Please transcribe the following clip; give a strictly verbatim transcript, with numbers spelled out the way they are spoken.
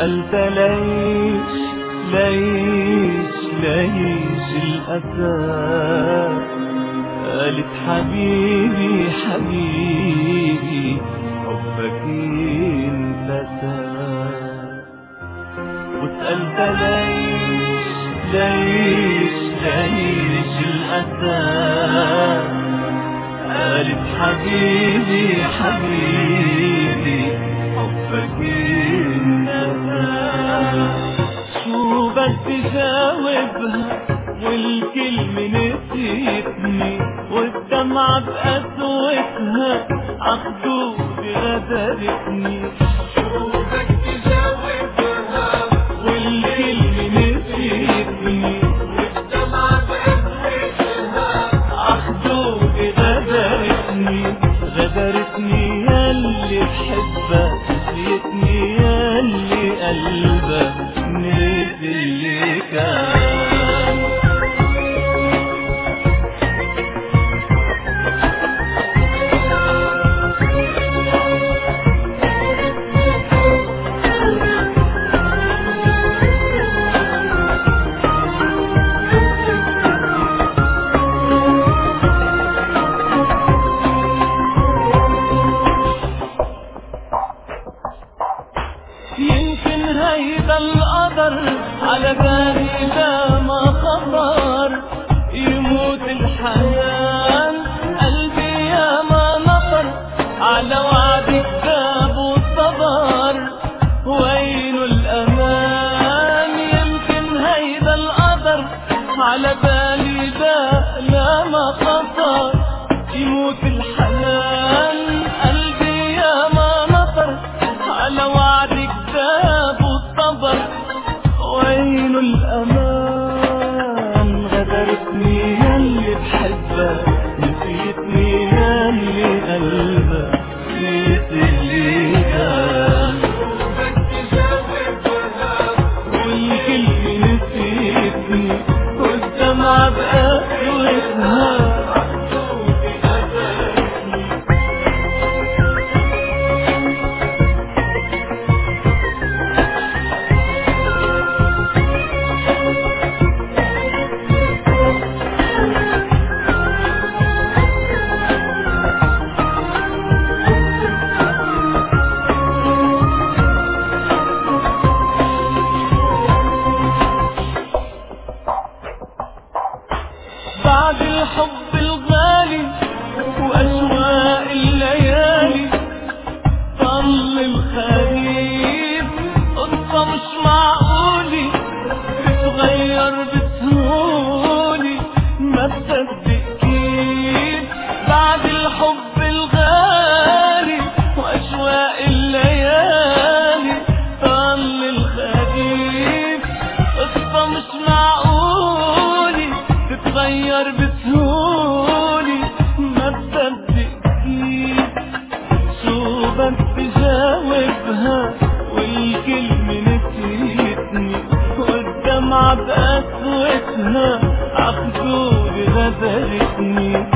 وسألت ليش ليش ليش الأسى، قالت حبيبي حبيبي حبك انتسى. وسألت ليش ليش ليش الأسى، قالت حبيبي حبيبي حبك انتسى. شو بدي جاوبها والكلمة نسيتني، والدمعة بقسوتها عخدودي غدرتني. شو بدي جاوبها والكلمة نسيتني، والدمعة بقسوتها عخدودي غدرتني. غدرتني ياللي بحبها، نسيتني ياللي قلبها نسي اللي كان. يمكن هيدا القدر على بالي لا ما خطر، يموت الحنان قلبي يا ما نطر، على وعدك ذاب وصبر وين الأمان. يمكن هيدا القدر على بالي لا لا ما خطر، يموت الحنان قلبي يا ما نطر، على وعدك ذاب والصبر وين الأمان. غدرتني ياللي بحبها، نسيتني ياللي قلبها نسي اللي كان. والكلمة نسيتني والدمعة بقسوتها. بعد الحب الغالي وأشواق الليالي، ضل الخريف قصة مش معقولة بتغير بسهولة ما تصدق كيف. بعد الحب الغالي وأشواق الليالي، ضل الخريف قصة مش معقولة تتغير بسهولة ما تصدق كيف. شو بدي جاوبها والكلمة نسيتني، والدمعة بقسوتها عخدودي غدرتني.